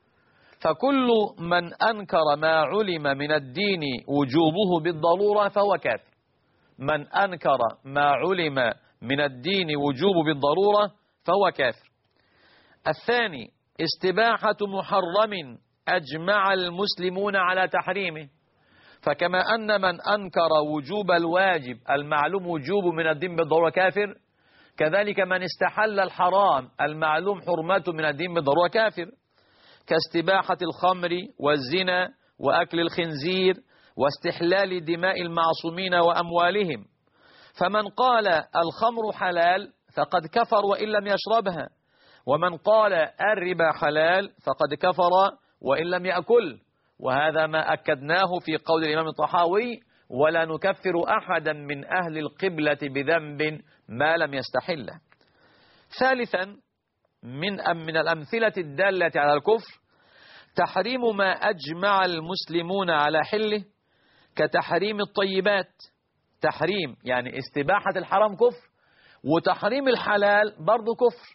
فكل من أنكر ما علم من الدين وجوبه بالضرورة فهو كافر. من أنكر ما علم من الدين وجوبه بالضرورة فهو كافر. الثاني استباحة محرم أجمع المسلمون على تحريمه، فكما أن من أنكر وجوب الواجب المعلوم وجوب من الدين بالضرورة كافر، كذلك من استحل الحرام المعلوم حرمته من الدين بالضرورة كافر، كاستباحة الخمر والزنا وأكل الخنزير واستحلال دماء المعصومين وأموالهم. فمن قال الخمر حلال فقد كفر وإن لم يشربها، ومن قال الربا حلال فقد كفر وإن لم يأكل. وهذا ما أكدناه في قول الإمام الطحاوي: ولا نكفر أحدا من أهل القبلة بذنب ما لم يستحله. ثالثا من الأمثلة الدالة على الكفر تحريم ما أجمع المسلمون على حله، كتحريم الطيبات. تحريم يعني استباحة الحرام كفر، وتحريم الحلال برضو كفر.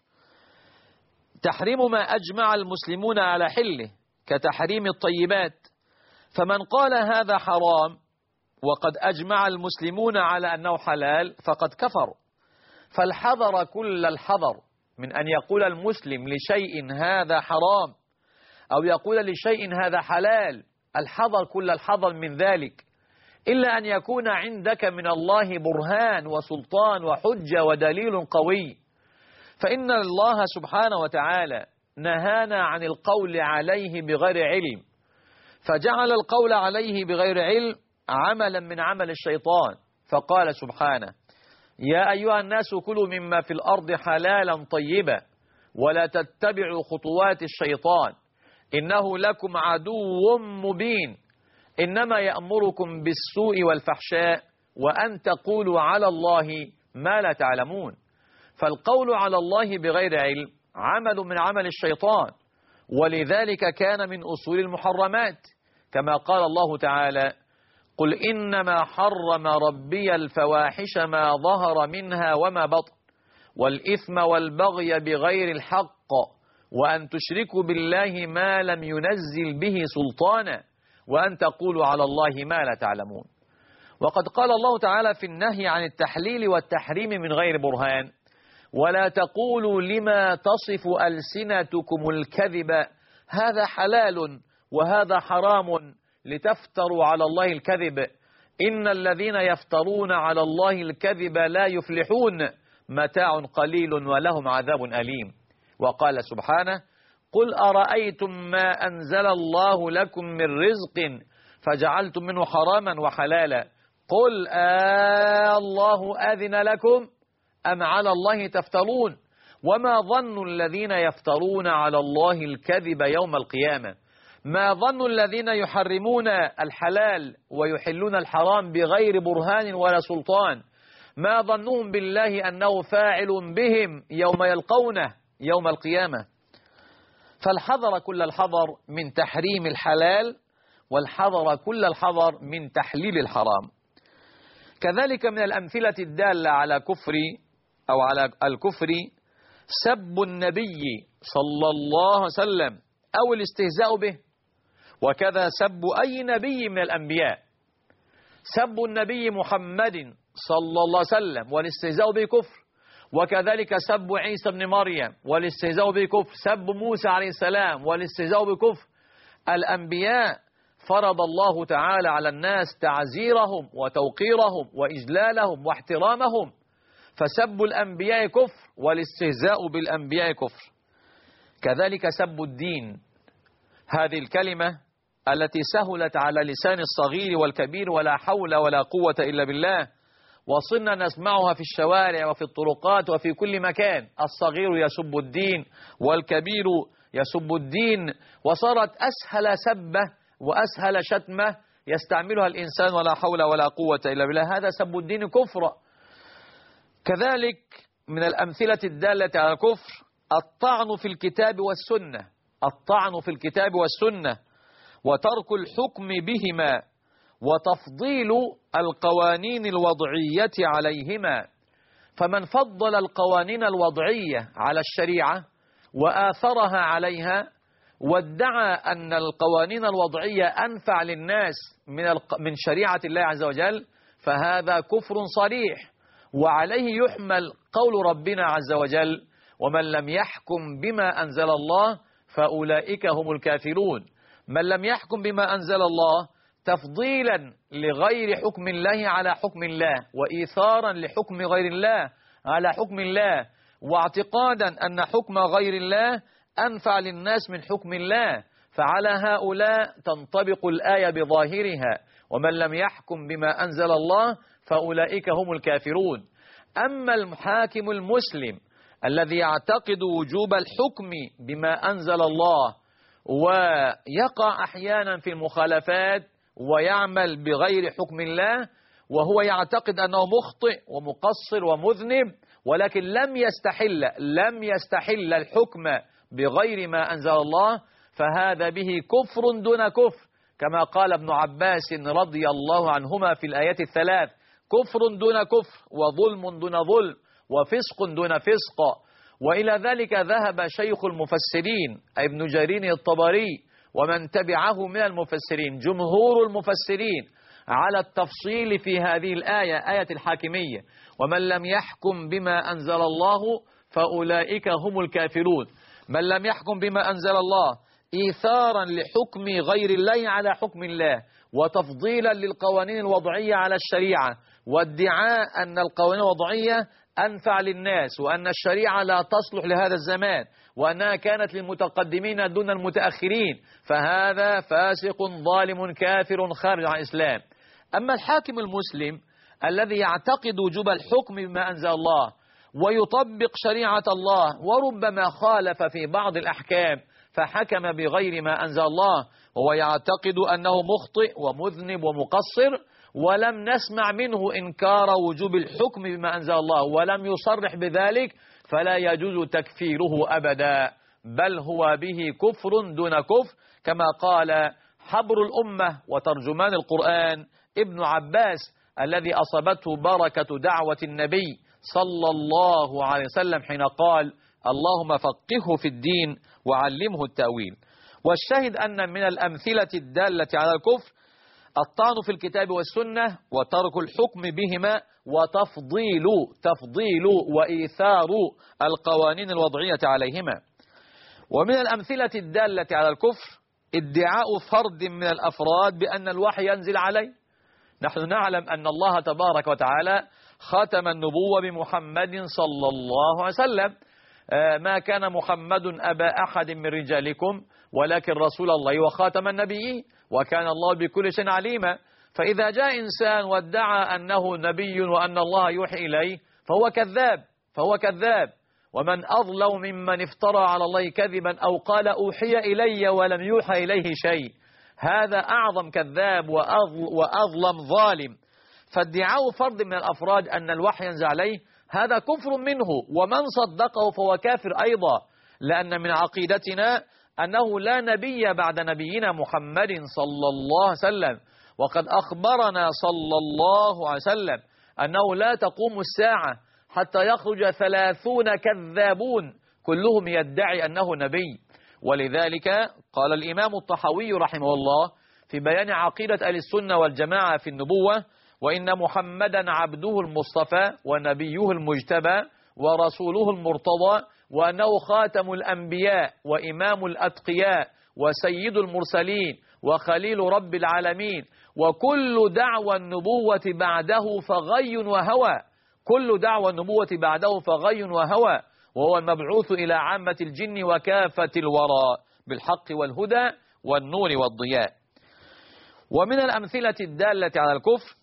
تحريم ما أجمع المسلمون على حله كتحريم الطيبات، فمن قال هذا حرام وقد أجمع المسلمون على أنه حلال فقد كفر. فالحذر كل الحذر من أن يقول المسلم لشيء هذا حرام أو يقول لشيء هذا حلال، الحذر كل الحذر من ذلك، إلا أن يكون عندك من الله برهان وسلطان وحجة ودليل قوي. فإن الله سبحانه وتعالى نهانا عن القول عليه بغير علم، فجعل القول عليه بغير علم عملا من عمل الشيطان، فقال سبحانه: يا أيها الناس كلوا مما في الأرض حلالا طيبا ولا تتبعوا خطوات الشيطان إنه لكم عدو مبين إنما يأمركم بالسوء والفحشاء وأن تقولوا على الله ما لا تعلمون. فالقول على الله بغير علم عمل من عمل الشيطان، ولذلك كان من أصول المحرمات، كما قال الله تعالى: قل إنما حرم ربي الفواحش ما ظهر منها وما بطن والإثم والبغي بغير الحق وأن تشركوا بالله ما لم ينزل به سلطانا وأن تقولوا على الله ما لا تعلمون. وقد قال الله تعالى في النهي عن التحليل والتحريم من غير برهان: ولا تقولوا لما تصف ألسنتكم الكذب هذا حلال وهذا حرام لتفتروا على الله الكذب إن الذين يفترون على الله الكذب لا يفلحون متاع قليل ولهم عذاب أليم. وقال سبحانه: قل أرأيتم ما أنزل الله لكم من رزق فجعلتم منه حراما وحلالا قل الله أذن لكم أم على الله تفترون وما ظن الذين يفترون على الله الكذب يوم القيامة ما ظن الذين يحرمون الحلال ويحلون الحرام بغير برهان ولا سلطان ما ظنهم بالله أنه فاعل بهم يوم يلقونه يوم القيامة. فالحذر كل الحذر من تحريم الحلال والحذر كل الحذر من تحليل الحرام. كذلك من الأمثلة الدالة على كفر أو على الكفر سب النبي صلى الله عليه وسلم أو الاستهزاء به، وكذا سب أي نبي من الأنبياء. سب النبي محمد صلى الله عليه وسلم والاستهزاء به كفر، وكذلك سب عيسى بن مريم والاستهزاء به كفر، سب موسى عليه السلام والاستهزاء بكفر. الأنبياء فرض الله تعالى على الناس تعزيرهم وتوقيرهم وإجلالهم واحترامهم، فسب الأنبياء كفر والاستهزاء بالأنبياء كفر. كذلك سب الدين، هذه الكلمة التي سهلت على لسان الصغير والكبير ولا حول ولا قوة إلا بالله، وصلنا نسمعها في الشوارع وفي الطرقات وفي كل مكان، الصغير يسب الدين والكبير يسب الدين، وصارت أسهل سبة وأسهل شتمة يستعملها الإنسان ولا حول ولا قوة إلا بالله، هذا سب الدين كفر. كذلك من الأمثلة الدالة على الكفر الطعن في الكتاب والسنة، الطعن في الكتاب والسنة وترك الحكم بهما وتفضيل القوانين الوضعية عليهما. فمن فضل القوانين الوضعية على الشريعة وآثرها عليها وادعى أن القوانين الوضعية أنفع للناس من شريعة الله عز وجل فهذا كفر صريح، وعليه يحمل قول ربنا عز وجل: ومن لم يحكم بما أنزل الله فأولئك هم الكافرون. من لم يحكم بما أنزل الله تفضيلا لغير حكم الله على حكم الله، وإيثارا لحكم غير الله على حكم الله، واعتقادا أن حكم غير الله أنفع للناس من حكم الله، فعلى هؤلاء تنطبق الآية بظاهرها: ومن لم يحكم بما أنزل الله فأولئك هم الكافرون. أما المحاكم المسلم الذي يعتقد وجوب الحكم بما أنزل الله ويقع أحيانا في المخالفات ويعمل بغير حكم الله، وهو يعتقد أنه مخطئ ومقصر ومذنب، ولكن لم يستحل الحكم بغير ما أنزل الله، فهذا به كفر دون كفر، كما قال ابن عباس رضي الله عنهما في الآيات الثلاث: كفر دون كفر وظلم دون ظلم وفسق دون فسق. وإلى ذلك ذهب شيخ المفسرين ابن جرير الطبري ومن تبعه من المفسرين، جمهور المفسرين، على التفصيل في هذه الآية، آية الحاكمية: ومن لم يحكم بما أنزل الله فأولئك هم الكافرون. من لم يحكم بما أنزل الله إيثارا لحكم غير الله على حكم الله، وتفضيلا للقوانين الوضعية على الشريعة، وادعاء أن القوانين الوضعية أنفع للناس، وأن الشريعة لا تصلح لهذا الزمان، وأنها كانت للمتقدمين دون المتأخرين، فهذا فاسق ظالم كافر خارج عن الإسلام. أما الحاكم المسلم الذي يعتقد وجوب الحكم بما أنزل الله ويطبق شريعة الله، وربما خالف في بعض الأحكام فحكم بغير ما أنزل الله، وهو يعتقد أنه مخطئ ومذنب ومقصر، ولم نسمع منه إنكار وجوب الحكم بما أنزل الله ولم يصرح بذلك، فلا يجوز تكفيره أبدا، بل هو به كفر دون كفر، كما قال حبر الأمة وترجمان القرآن ابن عباس الذي أصابته بركة دعوة النبي صلى الله عليه وسلم حين قال: اللهم فقهه في الدين وعلمه التأويل. والشاهد أن من الأمثلة الدالة على الكفر الطعن في الكتاب والسنة وترك الحكم بهما تفضيل وإيثار القوانين الوضعية عليهما. ومن الأمثلة الدالة على الكفر ادعاء فرد من الأفراد بأن الوحي ينزل عليه. نحن نعلم أن الله تبارك وتعالى ختم النبوة بمحمد صلى الله عليه وسلم، ما كان محمد أبا أحد من رجالكم ولكن رسول الله وخاتم النبيين وكان الله بكل شيء عليما. فإذا جاء إنسان وادعى أنه نبي وأن الله يوحي إليه فهو كذاب، ومن أظلم ممن افترى على الله كذبا أو قال أوحي إلي ولم يوحى إليه شيء، هذا أعظم كذاب وأظلم ظالم. فادعاء فرد من الأفراد أن الوحي ينزل عليه هذا كفر منه، ومن صدقه فهو كافر أيضا، لأن من عقيدتنا أنه لا نبي بعد نبينا محمد صلى الله عليه وسلم، وقد أخبرنا صلى الله عليه وسلم أنه لا تقوم الساعة حتى يخرج 30 كذابون كلهم يدعي أنه نبي. ولذلك قال الإمام الطحاوي رحمه الله في بيان عقيدة أهل السنة والجماعة في النبوة: وإن محمدا عبده المصطفى ونبيه المجتبى ورسوله المرتضى، وأنه خاتم الأنبياء وإمام الأتقياء وسيد المرسلين وخليل رب العالمين، وكل دعوى النبوة بعده فغي وهوى، كل دعوى النبوة بعده فغي وهوى، وهو المبعوث إلى عامة الجن وكافة الورى بالحق والهدى والنور والضياء. ومن الأمثلة الدالة على الكفر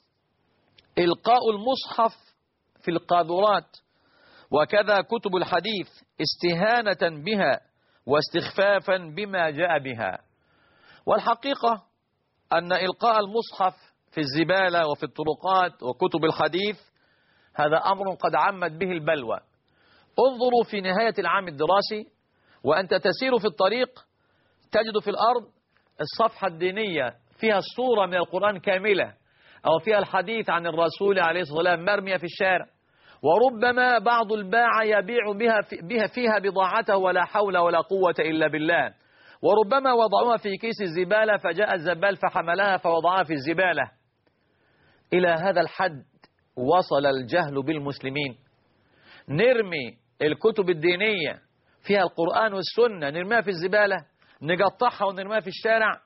إلقاء المصحف في القاذورات، وكذا كتب الحديث استهانة بها واستخفافا بما جاء بها. والحقيقة أن إلقاء المصحف في الزبالة وفي الطرقات وكتب الحديث هذا أمر قد عمت به البلوى. انظروا في نهاية العام الدراسي وأنت تسير في الطريق تجد في الأرض الصفحة الدينية فيها الصورة من القرآن كاملة، أو فيها الحديث عن الرسول عليه الصلاة والسلام مرمية في الشارع، وربما بعض الباعة يبيع بها فيها بضاعته ولا حول ولا قوة إلا بالله، وربما وضعوها في كيس الزبالة فجاء الزبال فحملها فوضعها في الزبالة. إلى هذا الحد وصل الجهل بالمسلمين. نرمي الكتب الدينية فيها القرآن والسنة نرميها في الزبالة، نقطعها ونرميها في الشارع.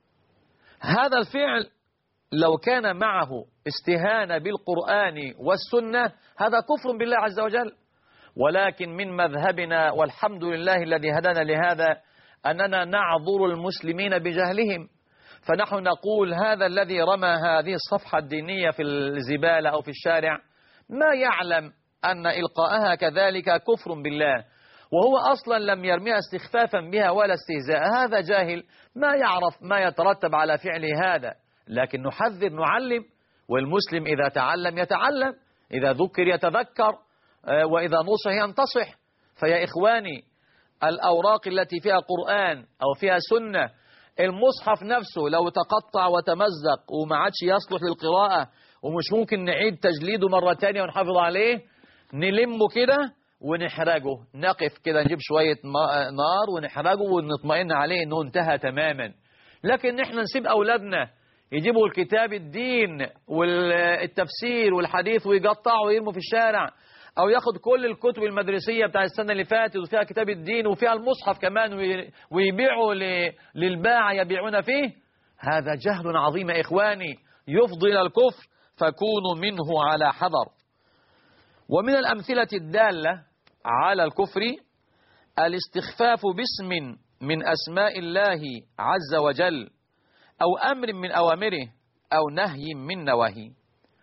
هذا الفعل لو كان معه استهانة بالقرآن والسنة هذا كفر بالله عز وجل. ولكن من مذهبنا والحمد لله الذي هدانا لهذا أننا نعذر المسلمين بجهلهم، فنحن نقول هذا الذي رمى هذه الصفحة الدينية في الزبالة أو في الشارع ما يعلم أن إلقاءها كذلك كفر بالله، وهو أصلا لم يرميها استخفافا بها ولا استهزاء، هذا جاهل ما يعرف ما يترتب على فعله هذا. لكن نحذر نعلم، والمسلم إذا تعلم يتعلم، إذا ذكر يتذكر، وإذا نصح ينتصح. فيا إخواني الأوراق التي فيها قرآن أو فيها سنة، المصحف نفسه لو تقطع وتمزق وما عادش يصلح للقراءة ومش ممكن نعيد تجليده مرة تانية ونحافظ عليه، نلمه كده ونحرجه، نقف كده نجيب شوية نار ونحرجه ونطمئن عليه انه انتهى تماما. لكن نحن نسيب أولادنا يجيبوا الكتاب الدين والتفسير والحديث ويقطعوا ويرموا في الشارع، أو ياخد كل الكتب المدرسية بتاع السنة اللي فاتت وفيها كتاب الدين وفيها المصحف كمان ويبيعوا للباعة يبيعون فيه. هذا جهل عظيم يا إخواني يفضي إلى الكفر، فكونوا منه على حذر. ومن الأمثلة الدالة على الكفر الاستخفاف باسم من أسماء الله عز وجل، أو أمر من أوامره، أو نهي من نواهيه.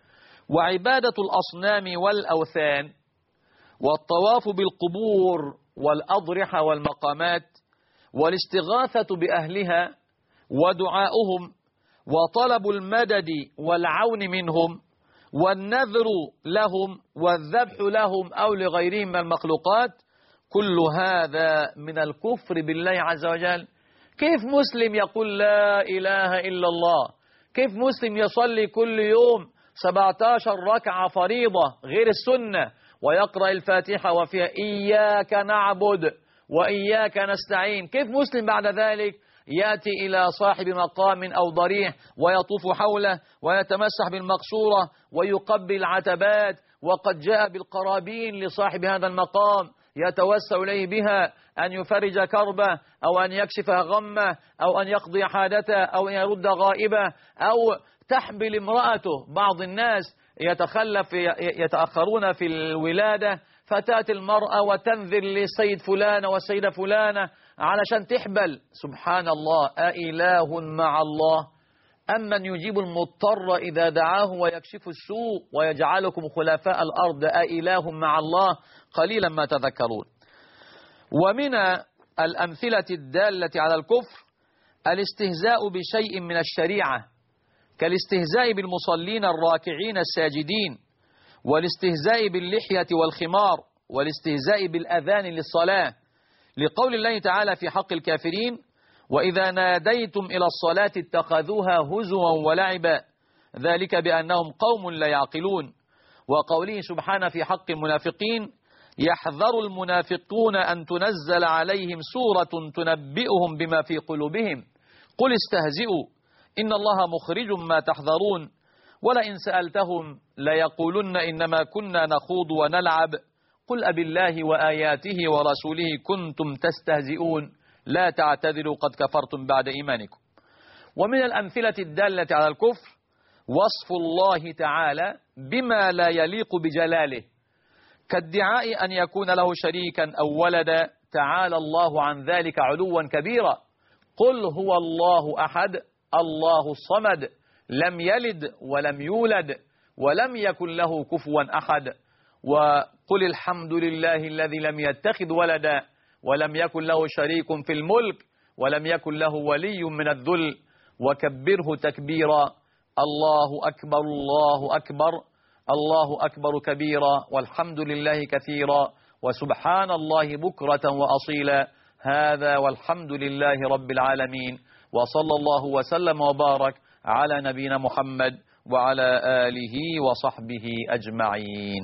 وعبادة الأصنام والأوثان والطواف بالقبور والأضرحة والمقامات والاستغاثة بأهلها ودعاؤهم وطلب المدد والعون منهم والنذر لهم والذبح لهم أو لغيرهم من المخلوقات، كل هذا من الكفر بالله عز وجل. كيف مسلم يقول لا إله إلا الله؟ كيف مسلم يصلي كل يوم 17 ركعة فريضة غير السنة ويقرأ الفاتحة وفيها إياك نعبد وإياك نستعين؟ كيف مسلم بعد ذلك يأتي إلى صاحب مقام أو ضريح ويطوف حوله ويتمسح بالمقصورة ويقبل العتبات، وقد جاء بالقرابين لصاحب هذا المقام يتوسل إليه بها أن يفرج كربه أو أن يكشف غمه أو أن يقضي حاجته أو أن يرد غائبه أو تحبل امرأته. بعض الناس يتأخرون في الولادة فتأتي المرأة وتنذر للسيد فلانة والسيدة فلانة علشان تحبل. سبحان الله، أإله مع الله؟ أمن يجيب المضطر إذا دعاه ويكشف السوء ويجعلكم خلفاء الأرض أإله مع الله؟ قليلا ما تذكرون. ومن الأمثلة الدالة على الكفر الاستهزاء بشيء من الشريعة كالاستهزاء بالمصلين الراكعين الساجدين، والاستهزاء باللحية والخمار، والاستهزاء بالأذان للصلاة، لقول الله تعالى في حق الكافرين: وإذا ناديتم إلى الصلاة اتخذوها هزوا ولعبا ذلك بأنهم قوم لا يعقلون. وقوله سبحانه في حق المنافقين: يحذر المنافقون أن تنزل عليهم سورة تنبئهم بما في قلوبهم قل استهزئوا إن الله مخرج ما تحذرون ولئن سألتهم ليقولن إنما كنا نخوض ونلعب قل أبالله وآياته ورسوله كنتم تستهزئون لا تعتذروا قد كفرتم بعد إيمانكم. ومن الأمثلة الدالة على الكفر وصف الله تعالى بما لا يليق بجلاله كادعاء أن يكون له شريكا أو ولدا، تعالى الله عن ذلك علوا كبيرا. قل هو الله أحد الله الصمد لم يلد ولم يولد ولم يكن له كفوا أحد. وقل الحمد لله الذي لم يتخذ ولدا ولم يكن له شريك في الملك ولم يكن له ولي من الذل وكبره تكبيرا. الله أكبر الله أكبر الله أكبر كبيرا والحمد لله كثيرا وسبحان الله بكرة وأصيلا. هذا والحمد لله رب العالمين، وصلى الله وسلم وبارك على نبينا محمد وعلى آله وصحبه أجمعين.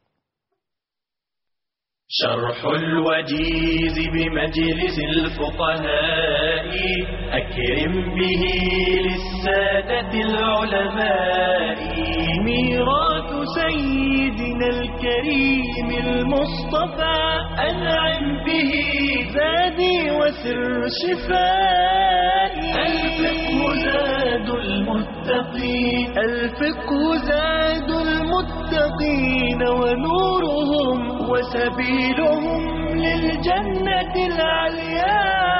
شرح الوجيز بمجلس الفقهاء أكرم به للسادة العلماء. ميراث سيدنا الكريم المصطفى أنعم به زادي وسر شفائي. الفقه زاد المتقين الفقه زاد المتقين ونورهم وسبيلهم للجنة العليا.